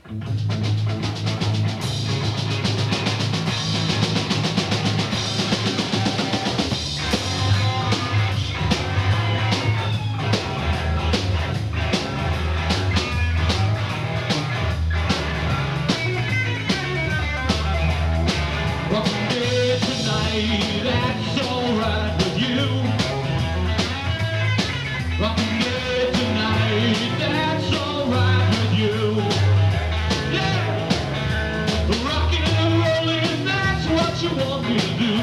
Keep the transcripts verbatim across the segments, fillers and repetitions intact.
That's alright with you. Rockin' it tonight, that's alright with you. Yeah! Rockin' and rollin', that's what you want me to do.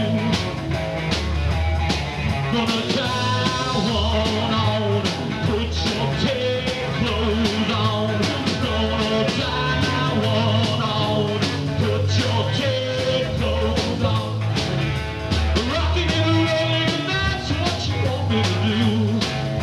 Gonna tie one on, put your tail clothes on. Gonna tie one on, put your tail clothes on. Rockin' and rollin', that's what you want me to do.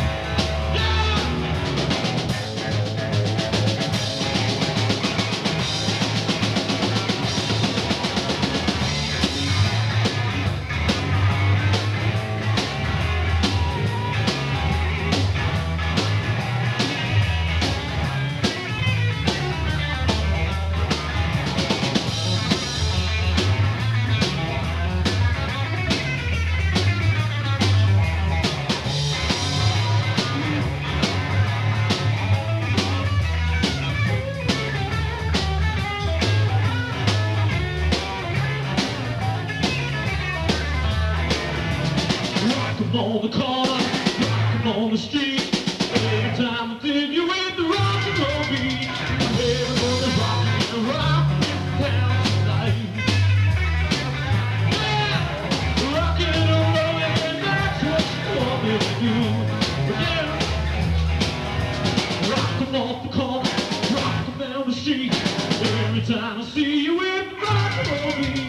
On the corner, rock 'em on the street. Every time I think you're with the rock and roll beat, everybody's rockin' and rockin' down tonight. Yeah, rockin' and rollin', that's what you want me to do. Yeah, rock 'em off the corner, rock 'em down the street. Every time I see you with the rock and roll beat.